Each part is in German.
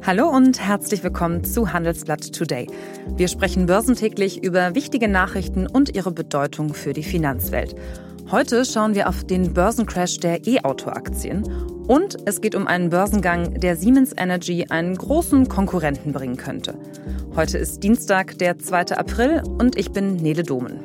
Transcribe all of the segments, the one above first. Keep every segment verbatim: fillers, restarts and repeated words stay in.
Hallo und herzlich willkommen zu Handelsblatt Today. Wir sprechen börsentäglich über wichtige Nachrichten und ihre Bedeutung für die Finanzwelt. Heute schauen wir auf den Börsencrash der E-Auto-Aktien und es geht um einen Börsengang, der Siemens Energy einen großen Konkurrenten bringen könnte. Heute ist Dienstag, der zweite April und ich bin Nele Domen.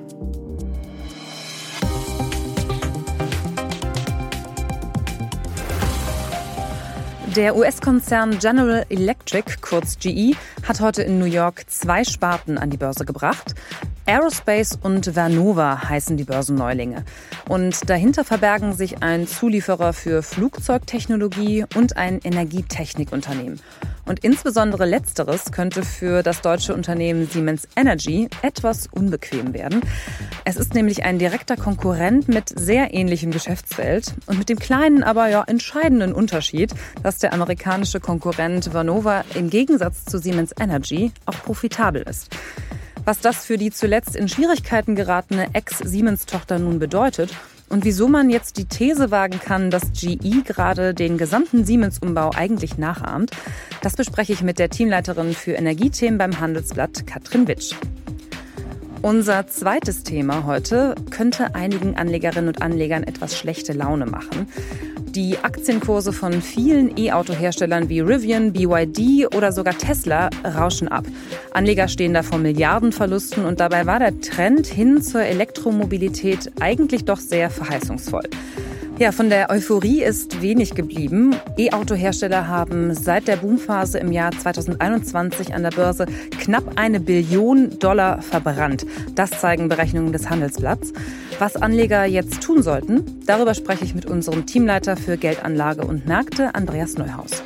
Der U S-Konzern General Electric, kurz G E, hat heute in New York zwei Sparten an die Börse gebracht. Aerospace und Vernova heißen die Börsenneulinge. Und dahinter verbergen sich ein Zulieferer für Flugzeugtechnologie und ein Energietechnikunternehmen. Und insbesondere Letzteres könnte für das deutsche Unternehmen Siemens Energy etwas unbequem werden. Es ist nämlich ein direkter Konkurrent mit sehr ähnlichem Geschäftsfeld und mit dem kleinen, aber ja entscheidenden Unterschied, dass der amerikanische Konkurrent Vernova im Gegensatz zu Siemens Energy auch profitabel ist. Was das für die zuletzt in Schwierigkeiten geratene Ex-Siemens-Tochter nun bedeutet und wieso man jetzt die These wagen kann, dass G E gerade den gesamten Siemens-Umbau eigentlich nachahmt, das bespreche ich mit der Teamleiterin für Energiethemen beim Handelsblatt, Katrin Witsch. Unser zweites Thema heute könnte einigen Anlegerinnen und Anlegern etwas schlechte Laune machen. Die Aktienkurse von vielen E-Auto-Herstellern wie Rivian, B Y D oder sogar Tesla rauschen ab. Anleger stehen da vor Milliardenverlusten und dabei war der Trend hin zur Elektromobilität eigentlich doch sehr verheißungsvoll. Ja, von der Euphorie ist wenig geblieben. E-Auto-Hersteller haben seit der Boomphase im Jahr zweitausendeinundzwanzig an der Börse knapp eine Billion Dollar verbrannt. Das zeigen Berechnungen des Handelsblatts. Was Anleger jetzt tun sollten, darüber spreche ich mit unserem Teamleiter für Geldanlage und Märkte, Andreas Neuhaus.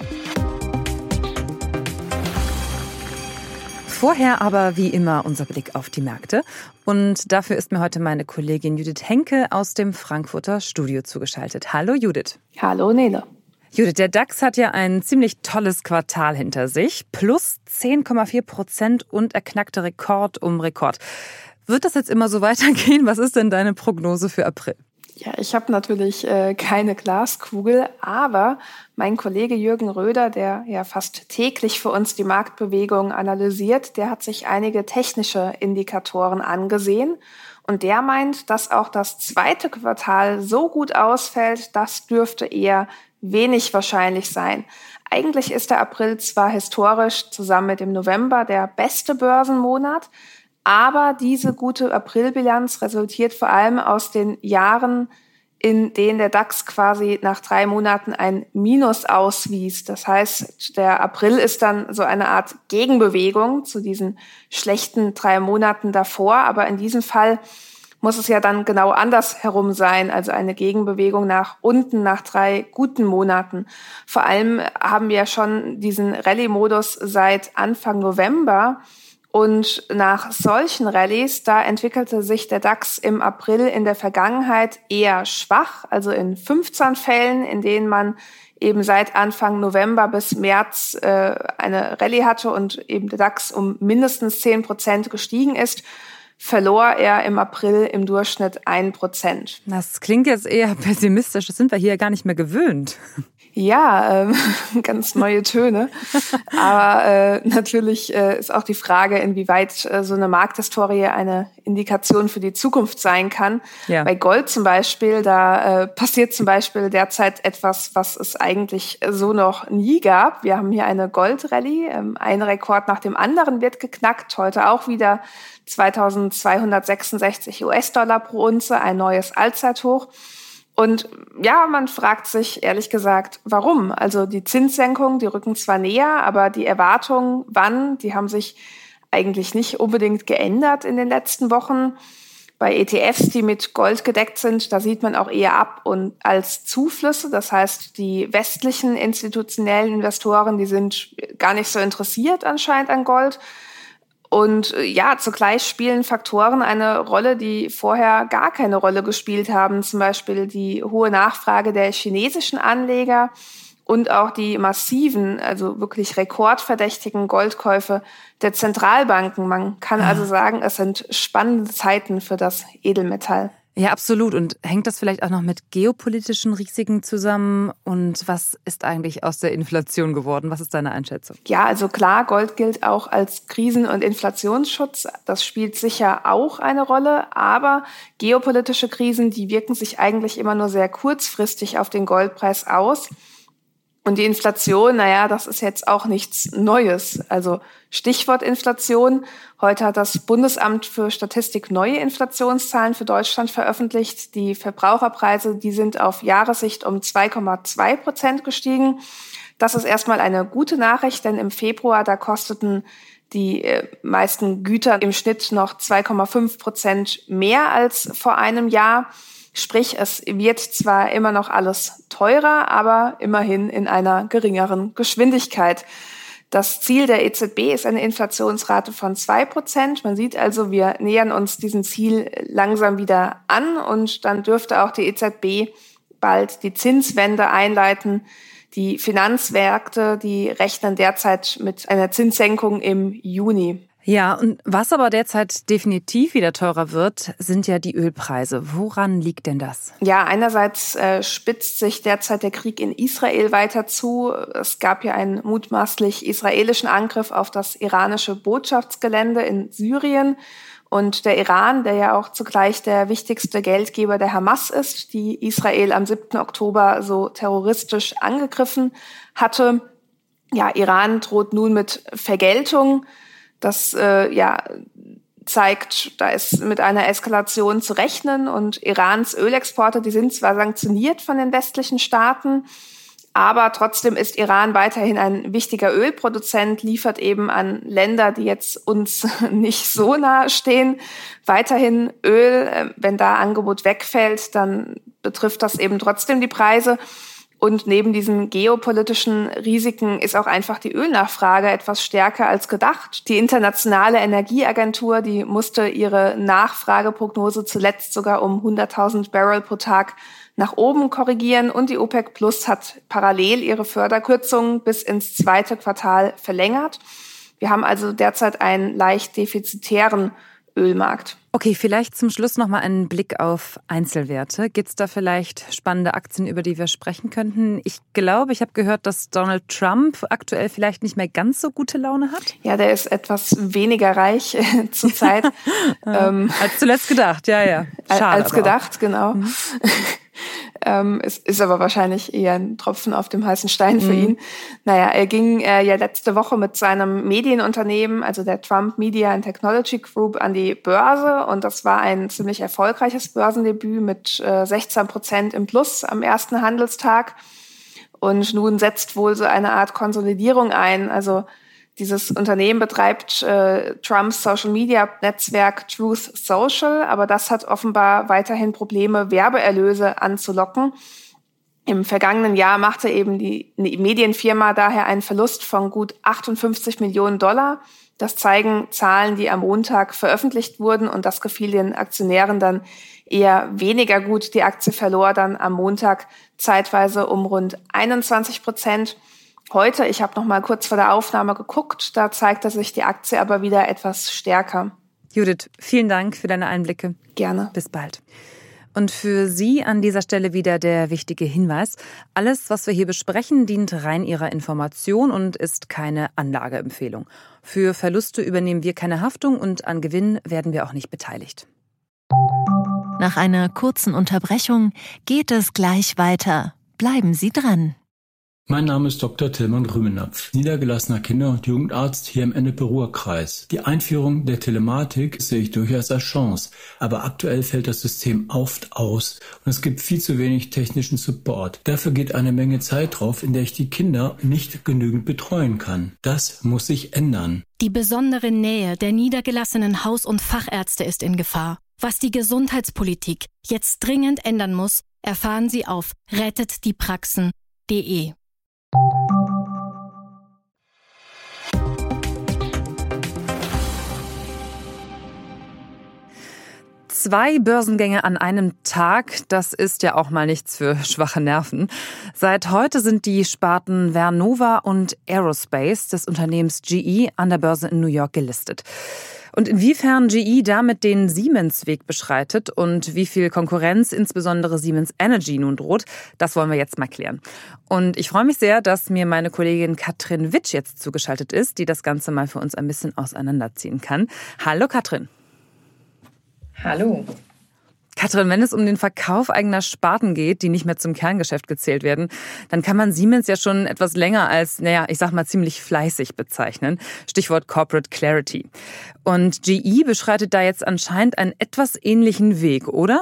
Vorher aber wie immer unser Blick auf die Märkte. Und dafür ist mir heute meine Kollegin Judith Henke aus dem Frankfurter Studio zugeschaltet. Hallo Judith. Hallo Nele. Judith, der DAX hat ja ein ziemlich tolles Quartal hinter sich. Plus zehn Komma vier Prozent und er knackte Rekord um Rekord. Wird das jetzt immer so weitergehen? Was ist denn deine Prognose für April? Ja, ich habe natürlich äh, keine Glaskugel, aber mein Kollege Jürgen Röder, der ja fast täglich für uns die Marktbewegung analysiert, der hat sich einige technische Indikatoren angesehen und der meint, dass auch das zweite Quartal so gut ausfällt, das dürfte eher wenig wahrscheinlich sein. Eigentlich ist der April zwar historisch zusammen mit dem November der beste Börsenmonat, aber diese gute Aprilbilanz resultiert vor allem aus den Jahren, in denen der DAX quasi nach drei Monaten ein Minus auswies. Das heißt, der April ist dann so eine Art Gegenbewegung zu diesen schlechten drei Monaten davor. Aber in diesem Fall muss es ja dann genau andersherum sein, also eine Gegenbewegung nach unten nach drei guten Monaten. Vor allem haben wir schon diesen Rallye-Modus seit Anfang November. Und nach solchen Rallyes, da entwickelte sich der DAX im April in der Vergangenheit eher schwach, also in fünfzehn Fällen, in denen man eben seit Anfang November bis März äh, eine Rallye hatte und eben der DAX um mindestens zehn Prozent gestiegen ist, verlor er im April im Durchschnitt ein Prozent. Das klingt jetzt eher pessimistisch, das sind wir hier gar nicht mehr gewöhnt. Ja, ähm, ganz neue Töne. Aber äh, natürlich äh, ist auch die Frage, inwieweit äh, so eine Markthistorie eine Indikation für die Zukunft sein kann. Ja. Bei Gold zum Beispiel, da äh, passiert zum Beispiel derzeit etwas, was es eigentlich so noch nie gab. Wir haben hier eine Goldrallye. Ähm, ein Rekord nach dem anderen wird geknackt. Heute auch wieder zweitausendzweihundertsechsundsechzig U S-Dollar pro Unze, ein neues Allzeithoch. Und ja, man fragt sich ehrlich gesagt, warum? Also die Zinssenkungen, die rücken zwar näher, aber die Erwartungen, wann, die haben sich eigentlich nicht unbedingt geändert in den letzten Wochen. Bei E T Fs, die mit Gold gedeckt sind, da sieht man auch eher Ab- und als Zuflüsse. Das heißt, die westlichen institutionellen Investoren, die sind gar nicht so interessiert anscheinend an Gold. Und ja, zugleich spielen Faktoren eine Rolle, die vorher gar keine Rolle gespielt haben. Zum Beispiel die hohe Nachfrage der chinesischen Anleger und auch die massiven, also wirklich rekordverdächtigen Goldkäufe der Zentralbanken. Man kann also sagen, es sind spannende Zeiten für das Edelmetall. Ja, absolut. Und hängt das vielleicht auch noch mit geopolitischen Risiken zusammen? Und was ist eigentlich aus der Inflation geworden? Was ist deine Einschätzung? Ja, also klar, Gold gilt auch als Krisen- und Inflationsschutz. Das spielt sicher auch eine Rolle. Aber geopolitische Krisen, die wirken sich eigentlich immer nur sehr kurzfristig auf den Goldpreis aus. Und die Inflation, naja, das ist jetzt auch nichts Neues. Also Stichwort Inflation. Heute hat das Bundesamt für Statistik neue Inflationszahlen für Deutschland veröffentlicht. Die Verbraucherpreise, die sind auf Jahressicht um zwei Komma zwei Prozent gestiegen. Das ist erstmal eine gute Nachricht, denn im Februar, da kosteten die äh, meisten Güter im Schnitt noch zwei Komma fünf Prozent mehr als vor einem Jahr. Sprich, es wird zwar immer noch alles teurer, aber immerhin in einer geringeren Geschwindigkeit. Das Ziel der E Z B ist eine Inflationsrate von zwei Prozent. Man sieht also, wir nähern uns diesem Ziel langsam wieder an und dann dürfte auch die E Z B bald die Zinswende einleiten. Die Finanzmärkte, die rechnen derzeit mit einer Zinssenkung im Juni. Ja, und was aber derzeit definitiv wieder teurer wird, sind ja die Ölpreise. Woran liegt denn das? Ja, einerseits äh, spitzt sich derzeit der Krieg in Israel weiter zu. Es gab ja einen mutmaßlich israelischen Angriff auf das iranische Botschaftsgelände in Syrien. Und der Iran, der ja auch zugleich der wichtigste Geldgeber der Hamas ist, die Israel am siebten Oktober so terroristisch angegriffen hatte. Ja, Iran droht nun mit Vergeltung. Das äh, ja, zeigt, da ist mit einer Eskalation zu rechnen. Und Irans Ölexporte, die sind zwar sanktioniert von den westlichen Staaten, aber trotzdem ist Iran weiterhin ein wichtiger Ölproduzent, liefert eben an Länder, die jetzt uns nicht so nahe stehen, weiterhin Öl. Wenn da Angebot wegfällt, dann betrifft das eben trotzdem die Preise. Und neben diesen geopolitischen Risiken ist auch einfach die Ölnachfrage etwas stärker als gedacht. Die Internationale Energieagentur, die musste ihre Nachfrageprognose zuletzt sogar um hunderttausend Barrel pro Tag nach oben korrigieren. Und die OPEC Plus hat parallel ihre Förderkürzungen bis ins zweite Quartal verlängert. Wir haben also derzeit einen leicht defizitären Ölmarkt. Okay, vielleicht zum Schluss noch mal einen Blick auf Einzelwerte. Gibt es da vielleicht spannende Aktien, über die wir sprechen könnten? Ich glaube, ich habe gehört, dass Donald Trump aktuell vielleicht nicht mehr ganz so gute Laune hat. Ja, der ist etwas weniger reich äh, zurzeit. ähm, als zuletzt gedacht, ja, ja. Schade, als gedacht, auch. Genau. Mhm. Ähm, es ist aber wahrscheinlich eher ein Tropfen auf dem heißen Stein für mhm. ihn. Naja, er ging äh, ja letzte Woche mit seinem Medienunternehmen, also der Trump Media and Technology Group, an die Börse. Und das war ein ziemlich erfolgreiches Börsendebüt mit äh, sechzehn Prozent im Plus am ersten Handelstag. Und nun setzt wohl so eine Art Konsolidierung ein. Also dieses Unternehmen betreibt äh, Trumps Social-Media-Netzwerk Truth Social, aber das hat offenbar weiterhin Probleme, Werbeerlöse anzulocken. Im vergangenen Jahr machte eben die Medienfirma daher einen Verlust von gut achtundfünfzig Millionen Dollar. Das zeigen Zahlen, die am Montag veröffentlicht wurden, und das gefiel den Aktionären dann eher weniger gut. Die Aktie verlor dann am Montag zeitweise um rund einundzwanzig Prozent. Heute, ich habe noch mal kurz vor der Aufnahme geguckt, da zeigte sich die Aktie aber wieder etwas stärker. Judith, vielen Dank für deine Einblicke. Gerne. Bis bald. Und für Sie an dieser Stelle wieder der wichtige Hinweis: Alles, was wir hier besprechen, dient rein Ihrer Information und ist keine Anlageempfehlung. Für Verluste übernehmen wir keine Haftung und an Gewinn werden wir auch nicht beteiligt. Nach einer kurzen Unterbrechung geht es gleich weiter. Bleiben Sie dran. Mein Name ist Doktor Tilman Rümenapf, niedergelassener Kinder- und Jugendarzt hier im Ennepe-Ruhr-Kreis. Die Einführung der Telematik sehe ich durchaus als Chance, aber aktuell fällt das System oft aus und es gibt viel zu wenig technischen Support. Dafür geht eine Menge Zeit drauf, in der ich die Kinder nicht genügend betreuen kann. Das muss sich ändern. Die besondere Nähe der niedergelassenen Haus- und Fachärzte ist in Gefahr. Was die Gesundheitspolitik jetzt dringend ändern muss, erfahren Sie auf rettet die praxen punkt de. Zwei Börsengänge an einem Tag, das ist ja auch mal nichts für schwache Nerven. Seit heute sind die Sparten Vernova und Aerospace des Unternehmens G E an der Börse in New York gelistet. Und inwiefern G E damit den Siemens-Weg beschreitet und wie viel Konkurrenz insbesondere Siemens Energy nun droht, das wollen wir jetzt mal klären. Und ich freue mich sehr, dass mir meine Kollegin Katrin Witsch jetzt zugeschaltet ist, die das Ganze mal für uns ein bisschen auseinanderziehen kann. Hallo Katrin. Hallo. Katrin, wenn es um den Verkauf eigener Sparten geht, die nicht mehr zum Kerngeschäft gezählt werden, dann kann man Siemens ja schon etwas länger als, naja, ich sag mal ziemlich fleißig bezeichnen. Stichwort Corporate Clarity. Und G E beschreitet da jetzt anscheinend einen etwas ähnlichen Weg, oder?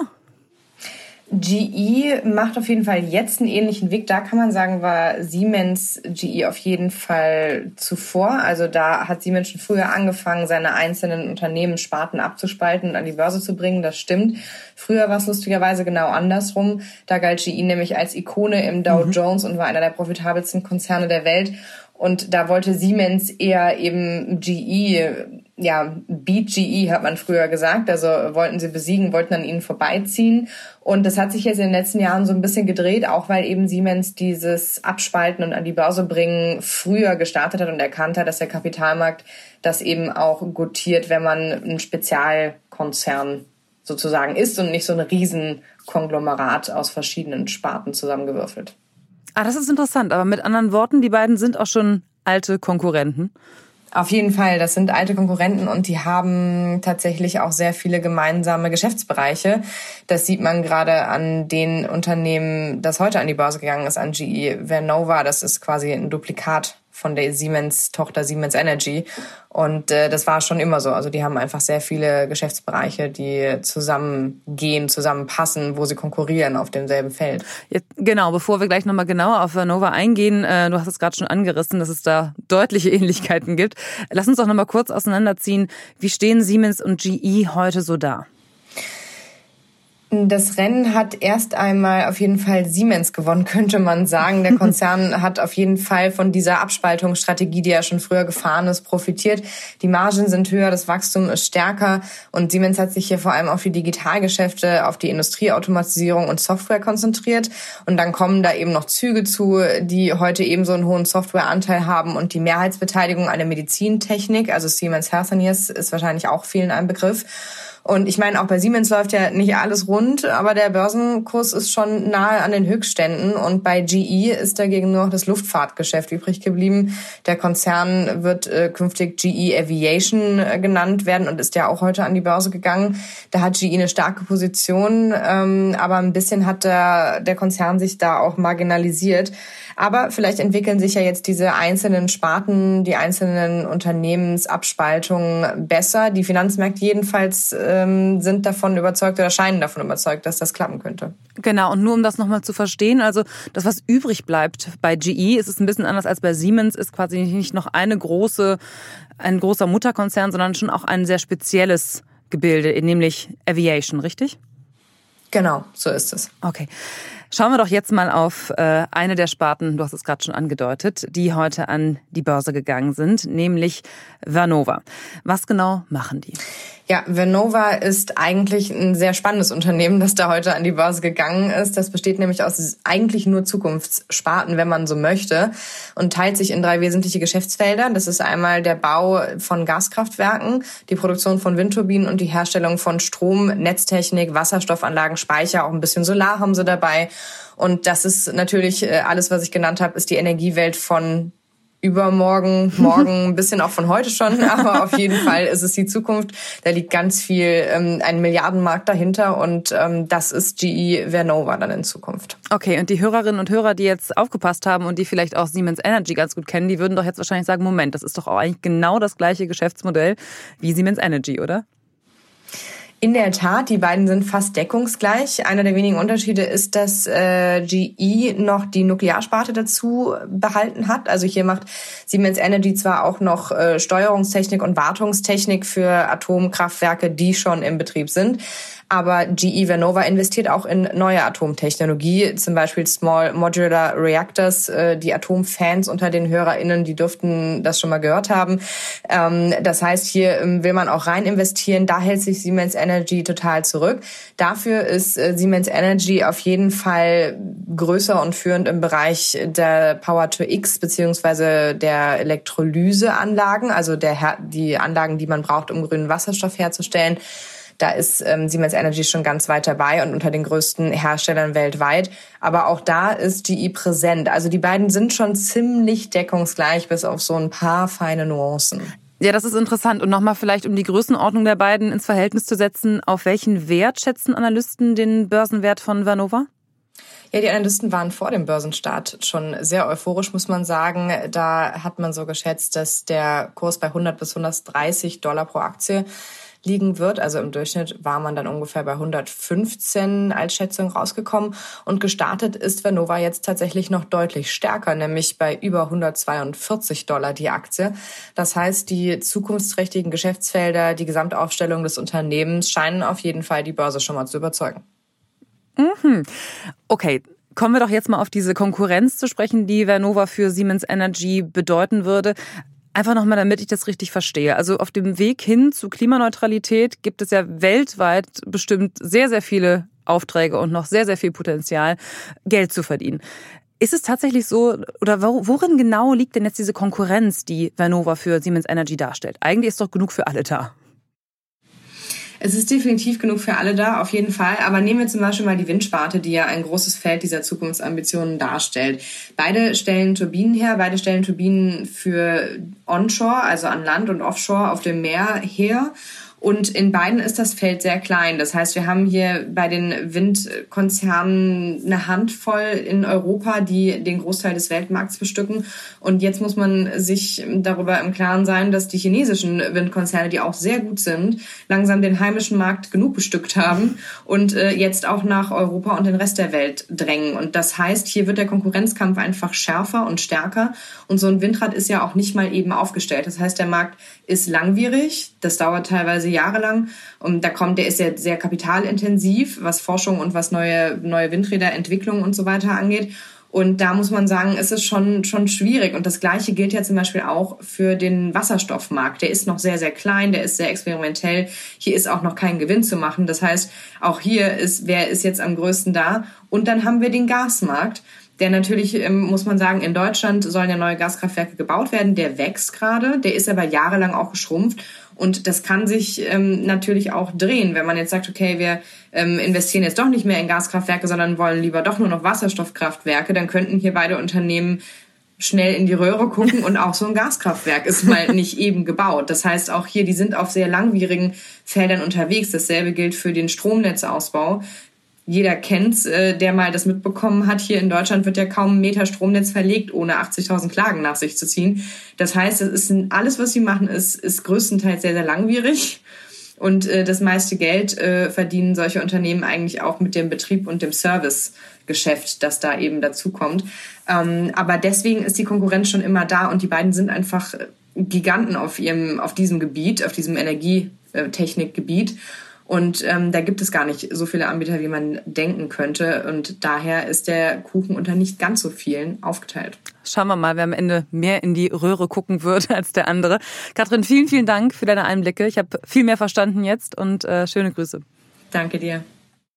G E macht auf jeden Fall jetzt einen ähnlichen Weg. Da kann man sagen, war Siemens G E auf jeden Fall zuvor. Also da hat Siemens schon früher angefangen, seine einzelnen Unternehmenssparten abzuspalten und an die Börse zu bringen. Das stimmt. Früher war es lustigerweise genau andersrum. Da galt G E nämlich als Ikone im Dow Jones und war einer der profitabelsten Konzerne der Welt. Und da wollte Siemens eher eben G E, ja, beat G E hat man früher gesagt, also wollten sie besiegen, wollten an ihnen vorbeiziehen. Und das hat sich jetzt in den letzten Jahren so ein bisschen gedreht, auch weil eben Siemens dieses Abspalten und an die Börse bringen früher gestartet hat und erkannt hat, dass der Kapitalmarkt das eben auch gutiert, wenn man ein Spezialkonzern sozusagen ist und nicht so ein Riesenkonglomerat aus verschiedenen Sparten zusammengewürfelt. Ah, das ist interessant. Aber mit anderen Worten, die beiden sind auch schon alte Konkurrenten. Auf jeden Fall, das sind alte Konkurrenten und die haben tatsächlich auch sehr viele gemeinsame Geschäftsbereiche. Das sieht man gerade an den Unternehmen, das heute an die Börse gegangen ist, an G E Vernova. Das ist quasi ein Duplikat von der Siemens-Tochter Siemens Energy. Und äh, das war schon immer so. Also die haben einfach sehr viele Geschäftsbereiche, die zusammengehen, zusammenpassen, wo sie konkurrieren auf demselben Feld. Jetzt, genau, bevor wir gleich nochmal genauer auf Vernova eingehen, äh, du hast es gerade schon angerissen, dass es da deutliche Ähnlichkeiten gibt. Lass uns doch nochmal kurz auseinanderziehen. Wie stehen Siemens und G E heute so da? Das Rennen hat erst einmal auf jeden Fall Siemens gewonnen, könnte man sagen. Der Konzern hat auf jeden Fall von dieser Abspaltungsstrategie, die ja schon früher gefahren ist, profitiert. Die Margen sind höher, das Wachstum ist stärker und Siemens hat sich hier vor allem auf die Digitalgeschäfte, auf die Industrieautomatisierung und Software konzentriert. Und dann kommen da eben noch Züge zu, die heute ebenso einen hohen Softwareanteil haben und die Mehrheitsbeteiligung an der Medizintechnik, also Siemens Healthineers, ist wahrscheinlich auch vielen ein Begriff. Und ich meine, auch bei Siemens läuft ja nicht alles rund, aber der Börsenkurs ist schon nahe an den Höchstständen. Und bei G E ist dagegen nur noch das Luftfahrtgeschäft übrig geblieben. Der Konzern wird äh, künftig G E Aviation äh, genannt werden und ist ja auch heute an die Börse gegangen. Da hat G E eine starke Position, ähm, aber ein bisschen hat der, der Konzern sich da auch marginalisiert. Aber vielleicht entwickeln sich ja jetzt diese einzelnen Sparten, die einzelnen Unternehmensabspaltungen besser. Die Finanzmärkte jedenfalls ähm, sind davon überzeugt oder scheinen davon überzeugt, dass das klappen könnte. Genau, und nur um das nochmal zu verstehen, also das, was übrig bleibt bei G E, ist es ein bisschen anders als bei Siemens, ist quasi nicht noch eine große, ein großer Mutterkonzern, sondern schon auch ein sehr spezielles Gebilde, nämlich Aviation, richtig? Genau, so ist es. Okay. Schauen wir doch jetzt mal auf äh, eine der Sparten, du hast es gerade schon angedeutet, die heute an die Börse gegangen sind, nämlich Vernova. Was genau machen die? Ja, Vernova ist eigentlich ein sehr spannendes Unternehmen, das da heute an die Börse gegangen ist. Das besteht nämlich aus eigentlich nur Zukunftssparten, wenn man so möchte, und teilt sich in drei wesentliche Geschäftsfelder. Das ist einmal der Bau von Gaskraftwerken, die Produktion von Windturbinen und die Herstellung von Strom, Netztechnik, Wasserstoffanlagen, Speicher, auch ein bisschen Solar haben sie dabei. Und das ist natürlich alles, was ich genannt habe, ist die Energiewelt von übermorgen, morgen, ein bisschen auch von heute schon, aber auf jeden Fall ist es die Zukunft. Da liegt ganz viel, ähm, ein Milliardenmarkt dahinter und ähm, das ist G E Vernova dann in Zukunft. Okay, und die Hörerinnen und Hörer, die jetzt aufgepasst haben und die vielleicht auch Siemens Energy ganz gut kennen, die würden doch jetzt wahrscheinlich sagen, Moment, das ist doch auch eigentlich genau das gleiche Geschäftsmodell wie Siemens Energy, oder? In der Tat, die beiden sind fast deckungsgleich. Einer der wenigen Unterschiede ist, dass äh, G E noch die Nuklearsparte dazu behalten hat. Also hier macht Siemens Energy zwar auch noch äh, Steuerungstechnik und Wartungstechnik für Atomkraftwerke, die schon im Betrieb sind. Aber G E Vernova investiert auch in neue Atomtechnologie, zum Beispiel Small Modular Reactors. Die Atomfans unter den HörerInnen, die dürften das schon mal gehört haben. Das heißt, hier will man auch rein investieren. Da hält sich Siemens Energy total zurück. Dafür ist Siemens Energy auf jeden Fall größer und führend im Bereich der Power-to-X beziehungsweise der Elektrolyseanlagen, also der, die Anlagen, die man braucht, um grünen Wasserstoff herzustellen. Da ist ähm, Siemens Energy schon ganz weit dabei und unter den größten Herstellern weltweit. Aber auch da ist G E präsent. Also die beiden sind schon ziemlich deckungsgleich, bis auf so ein paar feine Nuancen. Ja, das ist interessant. Und nochmal vielleicht, um die Größenordnung der beiden ins Verhältnis zu setzen, auf welchen Wert schätzen Analysten den Börsenwert von Vernova? Ja, die Analysten waren vor dem Börsenstart schon sehr euphorisch, muss man sagen. Da hat man so geschätzt, dass der Kurs bei hundert bis hundertdreißig Dollar pro Aktie liegen wird. Also im Durchschnitt war man dann ungefähr bei hundertfünfzehn als Schätzung rausgekommen. Und gestartet ist Vernova jetzt tatsächlich noch deutlich stärker, nämlich bei über hundertzweiundvierzig Dollar die Aktie. Das heißt, die zukunftsträchtigen Geschäftsfelder, die Gesamtaufstellung des Unternehmens scheinen auf jeden Fall die Börse schon mal zu überzeugen. Mhm. Okay. Kommen wir doch jetzt mal auf diese Konkurrenz zu sprechen, die Vernova für Siemens Energy bedeuten würde. Einfach nochmal, damit ich das richtig verstehe. Also auf dem Weg hin zu Klimaneutralität gibt es ja weltweit bestimmt sehr, sehr viele Aufträge und noch sehr, sehr viel Potenzial, Geld zu verdienen. Ist es tatsächlich so, oder worin genau liegt denn jetzt diese Konkurrenz, die Vernova für Siemens Energy darstellt? Eigentlich ist doch genug für alle da. Es ist definitiv genug für alle da, auf jeden Fall. Aber nehmen wir zum Beispiel mal die Windsparte, die ja ein großes Feld dieser Zukunftsambitionen darstellt. Beide stellen Turbinen her, beide stellen Turbinen für Onshore, also an Land und Offshore auf dem Meer her. Und in beiden ist das Feld sehr klein. Das heißt, wir haben hier bei den Windkonzernen eine Handvoll in Europa, die den Großteil des Weltmarkts bestücken. Und jetzt muss man sich darüber im Klaren sein, dass die chinesischen Windkonzerne, die auch sehr gut sind, langsam den heimischen Markt genug bestückt haben und jetzt auch nach Europa und den Rest der Welt drängen. Und das heißt, hier wird der Konkurrenzkampf einfach schärfer und stärker. Und so ein Windrad ist ja auch nicht mal eben aufgestellt. Das heißt, der Markt ist langwierig. Das dauert teilweise jahrelang. Und da kommt, der ist ja sehr kapitalintensiv, was Forschung und was neue, neue Windräder, Entwicklung und so weiter angeht. Und da muss man sagen, ist es schon, schon schwierig. Und das Gleiche gilt ja zum Beispiel auch für den Wasserstoffmarkt. Der ist noch sehr, sehr klein, der ist sehr experimentell. Hier ist auch noch kein Gewinn zu machen. Das heißt, auch hier ist, wer ist jetzt am größten da? Und dann haben wir den Gasmarkt. Der natürlich, muss man sagen, in Deutschland sollen ja neue Gaskraftwerke gebaut werden. Der wächst gerade, der ist aber jahrelang auch geschrumpft. Und das kann sich ähm, natürlich auch drehen, wenn man jetzt sagt, okay, wir ähm, investieren jetzt doch nicht mehr in Gaskraftwerke, sondern wollen lieber doch nur noch Wasserstoffkraftwerke, dann könnten hier beide Unternehmen schnell in die Röhre gucken und auch so ein Gaskraftwerk ist mal nicht eben gebaut. Das heißt, auch hier, die sind auf sehr langwierigen Feldern unterwegs. Dasselbe gilt für den Stromnetzausbau. Jeder kennt's, der mal das mitbekommen hat. Hier in Deutschland wird ja kaum ein Meter Stromnetz verlegt, ohne achtzigtausend Klagen nach sich zu ziehen. Das heißt, es ist alles, was sie machen, ist, ist größtenteils sehr, sehr langwierig. Und äh, das meiste Geld äh, verdienen solche Unternehmen eigentlich auch mit dem Betrieb und dem Servicegeschäft, das da eben dazu kommt. Ähm, aber deswegen ist die Konkurrenz schon immer da und die beiden sind einfach Giganten auf ihrem, auf diesem Gebiet, auf diesem Energietechnikgebiet. Und ähm, da gibt es gar nicht so viele Anbieter, wie man denken könnte. Und daher ist der Kuchen unter nicht ganz so vielen aufgeteilt. Schauen wir mal, wer am Ende mehr in die Röhre gucken wird als der andere. Katrin, vielen, vielen Dank für deine Einblicke. Ich habe viel mehr verstanden jetzt und äh, schöne Grüße. Danke dir.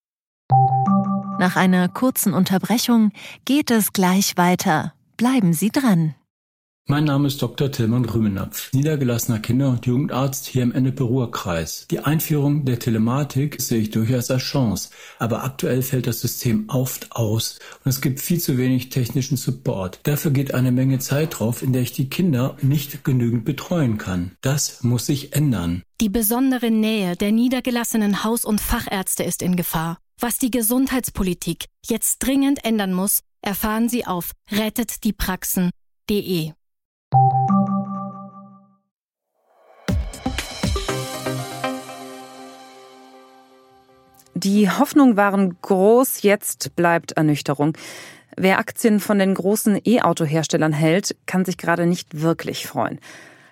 Nach einer kurzen Unterbrechung geht es gleich weiter. Bleiben Sie dran. Mein Name ist Doktor Tilman Rümenapf, niedergelassener Kinder- und Jugendarzt hier im Ennepe-Ruhr-Kreis. Die Einführung der Telematik sehe ich durchaus als Chance, aber aktuell fällt das System oft aus und es gibt viel zu wenig technischen Support. Dafür geht eine Menge Zeit drauf, in der ich die Kinder nicht genügend betreuen kann. Das muss sich ändern. Die besondere Nähe der niedergelassenen Haus- und Fachärzte ist in Gefahr. Was die Gesundheitspolitik jetzt dringend ändern muss, erfahren Sie auf rettet die praxen punkt de. Die Hoffnungen waren groß, jetzt bleibt Ernüchterung. Wer Aktien von den großen E-Auto-Herstellern hält, kann sich gerade nicht wirklich freuen.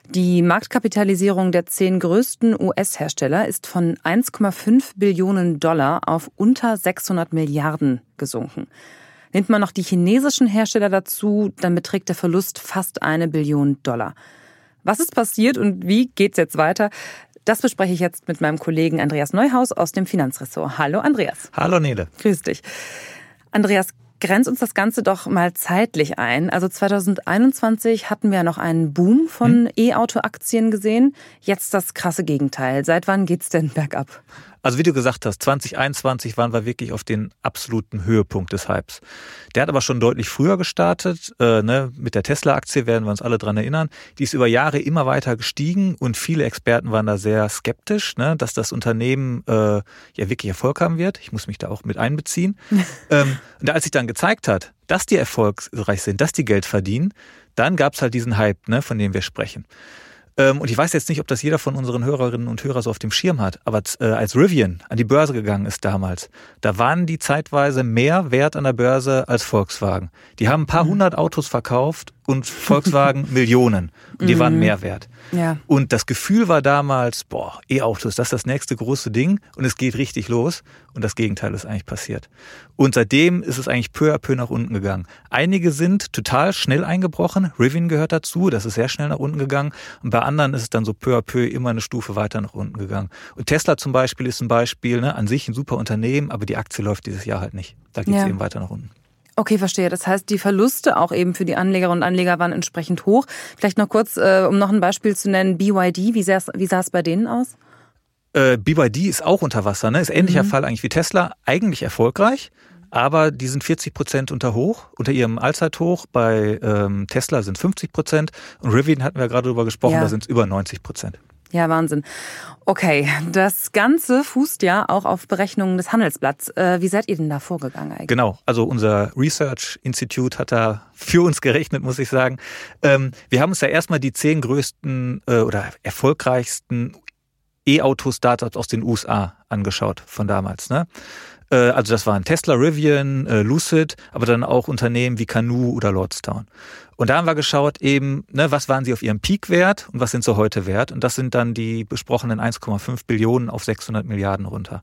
Die Marktkapitalisierung der zehn größten U S-Hersteller ist von eins Komma fünf Billionen Dollar auf unter sechshundert Milliarden gesunken. Nimmt man noch die chinesischen Hersteller dazu, dann beträgt der Verlust fast eine Billion Dollar. Was ist passiert und wie geht's jetzt weiter? Das bespreche ich jetzt mit meinem Kollegen Andreas Neuhaus aus dem Finanzressort. Hallo Andreas. Hallo Nele. Grüß dich. Andreas, grenzt uns das Ganze doch mal zeitlich ein. Also zwanzig einundzwanzig hatten wir ja noch einen Boom von hm. E-Auto-Aktien gesehen. Jetzt das krasse Gegenteil. Seit wann geht's denn bergab? Also wie du gesagt hast, zwanzig einundzwanzig waren wir wirklich auf den absoluten Höhepunkt des Hypes. Der hat aber schon deutlich früher gestartet. Äh, ne? Mit der Tesla-Aktie werden wir uns alle dran erinnern. Die ist über Jahre immer weiter gestiegen und viele Experten waren da sehr skeptisch, ne? Dass das Unternehmen äh, ja wirklich Erfolg haben wird. Ich muss mich da auch mit einbeziehen. ähm, und als sich dann gezeigt hat, dass die erfolgreich sind, dass die Geld verdienen, dann gab es halt diesen Hype, ne, von dem wir sprechen. Und ich weiß jetzt nicht, ob das jeder von unseren Hörerinnen und Hörern so auf dem Schirm hat, aber als Rivian an die Börse gegangen ist damals, da waren die zeitweise mehr wert an der Börse als Volkswagen. Die haben ein paar hundert Autos verkauft und Volkswagen Millionen. Und die waren mehr wert. Ja. Und das Gefühl war damals, boah, E-Autos, das ist das nächste große Ding und es geht richtig los. Und das Gegenteil ist eigentlich passiert. Und seitdem ist es eigentlich peu à peu nach unten gegangen. Einige sind total schnell eingebrochen. Rivian gehört dazu, das ist sehr schnell nach unten gegangen. Und bei anderen ist es dann so peu à peu immer eine Stufe weiter nach unten gegangen. Und Tesla zum Beispiel ist ein Beispiel, ne, an sich ein super Unternehmen, aber die Aktie läuft dieses Jahr halt nicht. Da geht es ja eben weiter nach unten. Okay, verstehe. Das heißt, die Verluste auch eben für die Anlegerinnen und Anleger waren entsprechend hoch. Vielleicht noch kurz, äh, um noch ein Beispiel zu nennen, B Y D, wie sah es wie sah es bei denen aus? Äh, B Y D ist auch unter Wasser, ne? Ist ähnlicher Mhm. Fall eigentlich wie Tesla, eigentlich erfolgreich, aber die sind vierzig Prozent unter Hoch, unter ihrem Allzeithoch. Bei ähm, Tesla sind fünfzig Prozent und Rivian hatten wir gerade drüber gesprochen, Ja. da sind es über neunzig Prozent. Ja, Wahnsinn. Okay, das Ganze fußt ja auch auf Berechnungen des Handelsblatts. Äh, wie seid ihr denn da vorgegangen eigentlich? Genau, also unser Research Institute hat da für uns gerechnet, muss ich sagen. Ähm, wir haben uns ja erstmal die zehn größten äh, oder erfolgreichsten E-Auto-Startups aus den U S A angeschaut von damals, ne? Äh, also das waren Tesla, Rivian, äh, Lucid, aber dann auch Unternehmen wie Canoo oder Lordstown. Und da haben wir geschaut eben, ne, was waren sie auf ihrem Peak wert und was sind sie heute wert? Und das sind dann die besprochenen eins Komma fünf Billionen auf sechshundert Milliarden runter.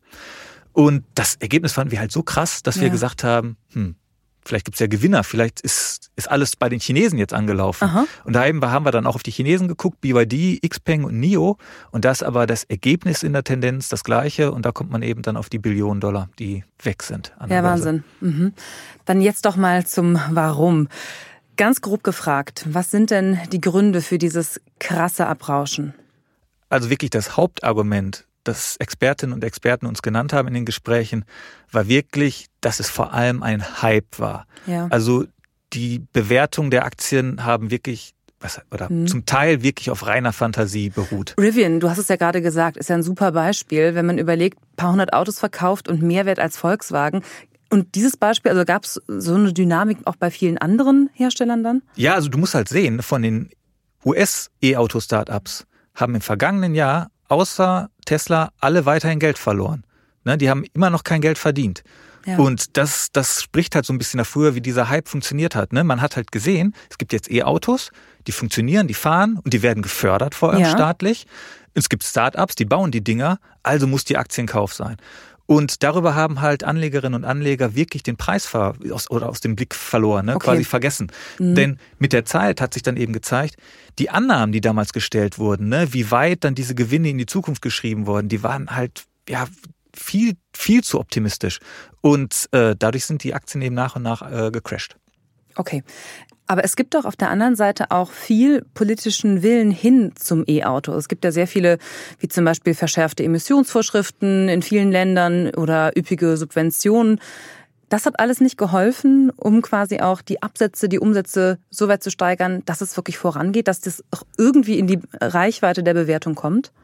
Und das Ergebnis fanden wir halt so krass, dass wir Ja. gesagt haben, hm, vielleicht gibt's ja Gewinner, vielleicht ist, ist alles bei den Chinesen jetzt angelaufen. Aha. Und da eben haben wir dann auch auf die Chinesen geguckt, B Y D, Xpeng und N I O. Und da ist aber das Ergebnis in der Tendenz das gleiche. Und da kommt man eben dann auf die Billionen Dollar, die weg sind. An der Ja, Börse. Wahnsinn. Mhm. Dann jetzt doch mal zum Warum. Ganz grob gefragt, was sind denn die Gründe für dieses krasse Abrauschen? Also wirklich das Hauptargument, das Expertinnen und Experten uns genannt haben in den Gesprächen, war wirklich, dass es vor allem ein Hype war. Ja. Also die Bewertung der Aktien haben wirklich, was, oder Mhm. zum Teil wirklich auf reiner Fantasie beruht. Rivian, du hast es ja gerade gesagt, ist ja ein super Beispiel, wenn man überlegt, ein paar hundert Autos verkauft und mehr wert als Volkswagen. Und dieses Beispiel, also gab es so eine Dynamik auch bei vielen anderen Herstellern dann? Ja, also du musst halt sehen, von den U S-E-Auto-Startups haben im vergangenen Jahr außer Tesla alle weiterhin Geld verloren. Ne, die haben immer noch kein Geld verdient. Ja. Und das, das spricht halt so ein bisschen dafür, wie dieser Hype funktioniert hat. Ne? Man hat halt gesehen, es gibt jetzt E-Autos, die funktionieren, die fahren und die werden gefördert, vor allem Ja. staatlich. Es gibt Start-ups, die bauen die Dinger, also muss die Aktie in Kauf sein. Und darüber haben halt Anlegerinnen und Anleger wirklich den Preis ver- aus, oder aus dem Blick verloren, ne? Okay. Quasi vergessen. Mhm. Denn mit der Zeit hat sich dann eben gezeigt, die Annahmen, die damals gestellt wurden, ne? Wie weit dann diese Gewinne in die Zukunft geschrieben wurden, die waren halt ja viel, viel zu optimistisch. Und äh, dadurch sind die Aktien eben nach und nach äh, gecrashed. Okay. Aber es gibt doch auf der anderen Seite auch viel politischen Willen hin zum E-Auto. Es gibt ja sehr viele, wie zum Beispiel verschärfte Emissionsvorschriften in vielen Ländern oder üppige Subventionen. Das hat alles nicht geholfen, um quasi auch die Absätze, die Umsätze so weit zu steigern, dass es wirklich vorangeht, dass das auch irgendwie in die Reichweite der Bewertung kommt?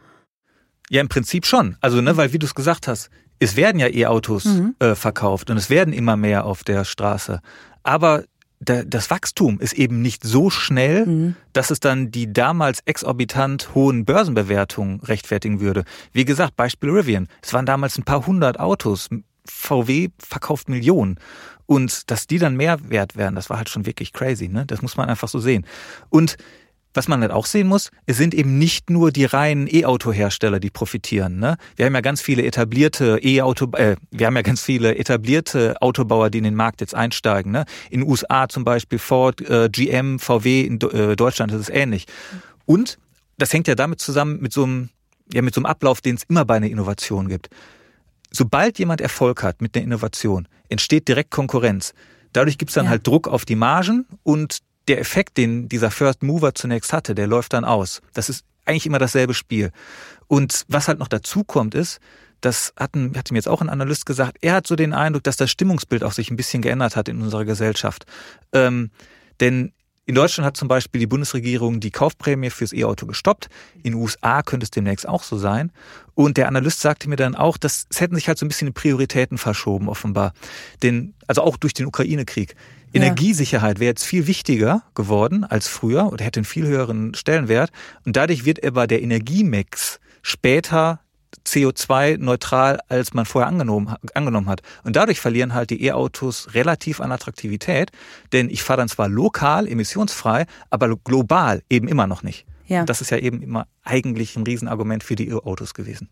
Ja, im Prinzip schon. Also, ne, weil wie du es gesagt hast, es werden ja E-Autos Mhm. äh, verkauft und es werden immer mehr auf der Straße. Aber da, das Wachstum ist eben nicht so schnell, Mhm. dass es dann die damals exorbitant hohen Börsenbewertungen rechtfertigen würde. Wie gesagt, Beispiel Rivian. Es waren damals ein paar hundert Autos. V W verkauft Millionen. Und dass die dann mehr wert werden, das war halt schon wirklich crazy, ne? Das muss man einfach so sehen. Und Was man halt auch sehen muss, es sind eben nicht nur die reinen E-Auto-Hersteller, die profitieren. Ne? Wir haben ja ganz viele etablierte E-Auto, äh, wir haben ja ganz viele etablierte Autobauer, die in den Markt jetzt einsteigen. Ne? In den U S A zum Beispiel Ford, äh, G M, V W, in äh, Deutschland ist es ähnlich. Und das hängt ja damit zusammen mit so einem, ja, mit so einem Ablauf, den es immer bei einer Innovation gibt. Sobald jemand Erfolg hat mit einer Innovation, entsteht direkt Konkurrenz. Dadurch gibt es dann ja. halt Druck auf die Margen und der Effekt, den dieser First Mover zunächst hatte, der läuft dann aus. Das ist eigentlich immer dasselbe Spiel. Und was halt noch dazu kommt, ist, das hatten, hat ihm jetzt auch ein Analyst gesagt, er hat so den Eindruck, dass das Stimmungsbild auch sich ein bisschen geändert hat in unserer Gesellschaft. Ähm, denn in Deutschland hat zum Beispiel die Bundesregierung die Kaufprämie fürs E-Auto gestoppt. In den U S A könnte es demnächst auch so sein. Und der Analyst sagte mir dann auch, dass es hätten sich halt so ein bisschen die Prioritäten verschoben, offenbar. Denn, also auch durch den Ukraine-Krieg. Ja. Energiesicherheit wäre jetzt viel wichtiger geworden als früher oder hätte einen viel höheren Stellenwert. Und dadurch wird aber der Energiemix später C O zwei neutral, als man vorher angenommen, angenommen hat. Und dadurch verlieren halt die E-Autos relativ an Attraktivität, denn ich fahre dann zwar lokal, emissionsfrei, aber global eben immer noch nicht. Ja. Das ist ja eben immer eigentlich ein Riesenargument für die E-Autos gewesen.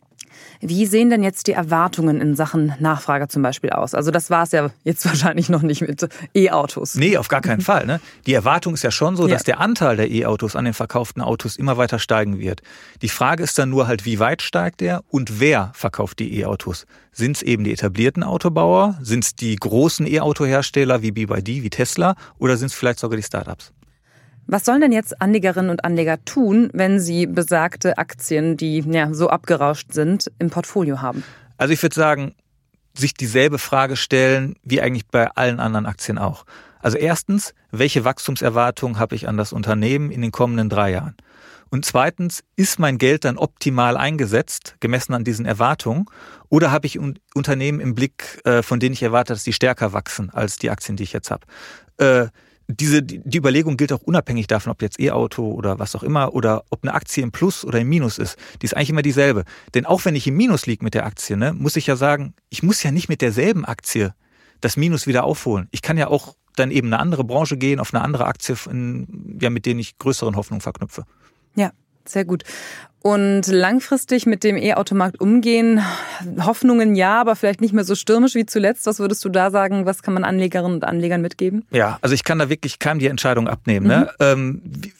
Wie sehen denn jetzt die Erwartungen in Sachen Nachfrage zum Beispiel aus? Also das war es ja jetzt wahrscheinlich noch nicht mit E-Autos. Nee, auf gar keinen Fall. Ne? Die Erwartung ist ja schon so, ja. dass der Anteil der E-Autos an den verkauften Autos immer weiter steigen wird. Die Frage ist dann nur halt, wie weit steigt der und wer verkauft die E-Autos? Sind es eben die etablierten Autobauer? Sind es die großen E-Auto-Hersteller wie B Y D, wie Tesla? Oder sind es vielleicht sogar die Startups? Was sollen denn jetzt Anlegerinnen und Anleger tun, wenn sie besagte Aktien, die ja, so abgerauscht sind, im Portfolio haben? Also ich würde sagen, sich dieselbe Frage stellen wie eigentlich bei allen anderen Aktien auch. Also erstens, welche Wachstumserwartungen habe ich an das Unternehmen in den kommenden drei Jahren? Und zweitens, ist mein Geld dann optimal eingesetzt, gemessen an diesen Erwartungen? Oder habe ich un- Unternehmen im Blick, äh, von denen ich erwarte, dass die stärker wachsen als die Aktien, die ich jetzt habe? Äh, Diese, die Überlegung gilt auch unabhängig davon, ob jetzt E-Auto oder was auch immer oder ob eine Aktie im Plus oder im Minus ist. Die ist eigentlich immer dieselbe. Denn auch wenn ich im Minus liege mit der Aktie, ne, muss ich ja sagen, ich muss ja nicht mit derselben Aktie das Minus wieder aufholen. Ich kann ja auch dann eben eine andere Branche gehen, auf eine andere Aktie, in, ja, mit denen ich größeren Hoffnungen verknüpfe. Ja, sehr gut. Und langfristig mit dem E-Automarkt umgehen, Hoffnungen ja, aber vielleicht nicht mehr so stürmisch wie zuletzt. Was würdest du da sagen, was kann man Anlegerinnen und Anlegern mitgeben? Ja, also ich kann da wirklich keinem die Entscheidung abnehmen. Mhm. Ne? Ähm,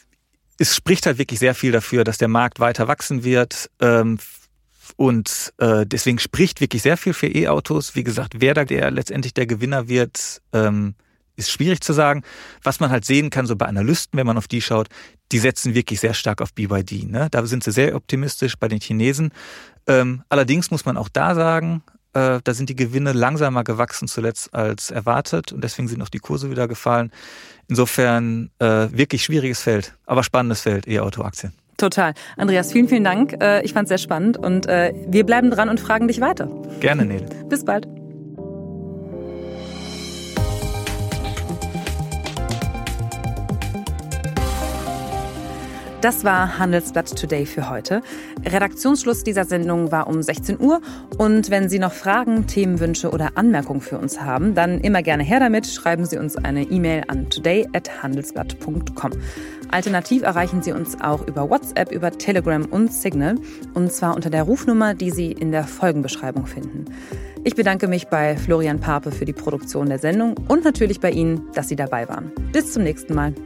es spricht halt wirklich sehr viel dafür, dass der Markt weiter wachsen wird. Ähm, und äh, deswegen spricht wirklich sehr viel für E-Autos. Wie gesagt, wer da der letztendlich der Gewinner wird, ähm, ist schwierig zu sagen. Was man halt sehen kann, so bei Analysten, wenn man auf die schaut, die setzen wirklich sehr stark auf B Y D. Ne? Da sind sie sehr optimistisch bei den Chinesen. Ähm, allerdings muss man auch da sagen, äh, da sind die Gewinne langsamer gewachsen zuletzt als erwartet und deswegen sind auch die Kurse wieder gefallen. Insofern äh, wirklich schwieriges Feld, aber spannendes Feld, E-Auto-Aktien. Total. Andreas, vielen, vielen Dank. Äh, ich fand es sehr spannend und äh, wir bleiben dran und fragen dich weiter. Gerne, Nele. Bis bald. Das war Handelsblatt Today für heute. Redaktionsschluss dieser Sendung war um sechzehn Uhr. Und wenn Sie noch Fragen, Themenwünsche oder Anmerkungen für uns haben, dann immer gerne her damit. Schreiben Sie uns eine E-Mail an today at handelsblatt punkt com. Alternativ erreichen Sie uns auch über WhatsApp, über Telegram und Signal. Und zwar unter der Rufnummer, die Sie in der Folgenbeschreibung finden. Ich bedanke mich bei Florian Pape für die Produktion der Sendung und natürlich bei Ihnen, dass Sie dabei waren. Bis zum nächsten Mal.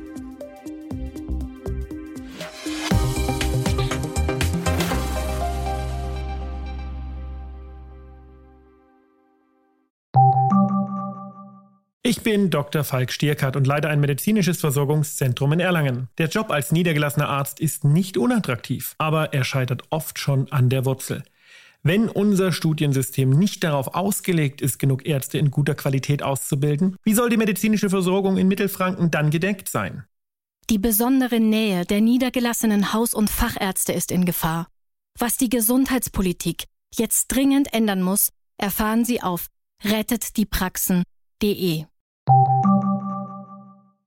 Ich bin Doktor Falk Stierkart und leite ein medizinisches Versorgungszentrum in Erlangen. Der Job als niedergelassener Arzt ist nicht unattraktiv, aber er scheitert oft schon an der Wurzel. Wenn unser Studiensystem nicht darauf ausgelegt ist, genug Ärzte in guter Qualität auszubilden, wie soll die medizinische Versorgung in Mittelfranken dann gedeckt sein? Die besondere Nähe der niedergelassenen Haus- und Fachärzte ist in Gefahr. Was die Gesundheitspolitik jetzt dringend ändern muss, erfahren Sie auf rettet die praxen punkt de.